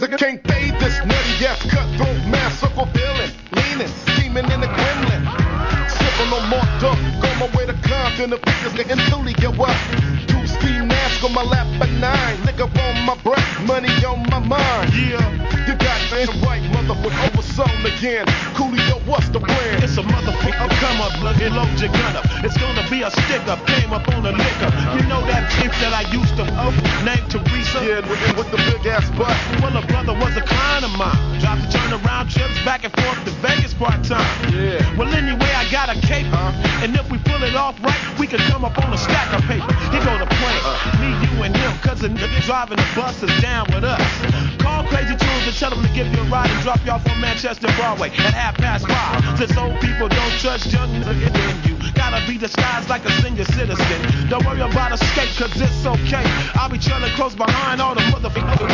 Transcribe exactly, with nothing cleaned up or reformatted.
nigga can't fade this nutty ass cutthroat man, circle feeling, leaning, scheming in the gremlin. Sipping on more dope, go my way to Compton, the figures getting silly, get what? Two steam mask on my lap at nine, liquor on my breath, money on my mind. Yeah, you got damn right, motherfucker, oversold again. Coolio, what's the plan? It's a motherfucker come up, look and load your gun up. It's gonna be a stick up, came up on the liquor. You know that bitch that I used to owe, named Teresa? Yeah, nigga with the big ass butt. Well, a brother was a client of mine. Dropped to turn around trips back and forth to Vegas part time. Yeah. Well, anyway, I got a cape. Huh? And if we pull it off right, we could come up on a stack of paper. Here go the plan. Uh, Me, you, and him, cause the nigga driving the bus is down with us. Call Crazy Tunes and tell them to give you a ride and drop you off on Manchester Broadway at half past five. Since old people don't trust young niggas, then you gotta be disguised like a senior citizen. Don't worry about escape, cause it's okay. I'll be trailing close behind all the motherfuckers.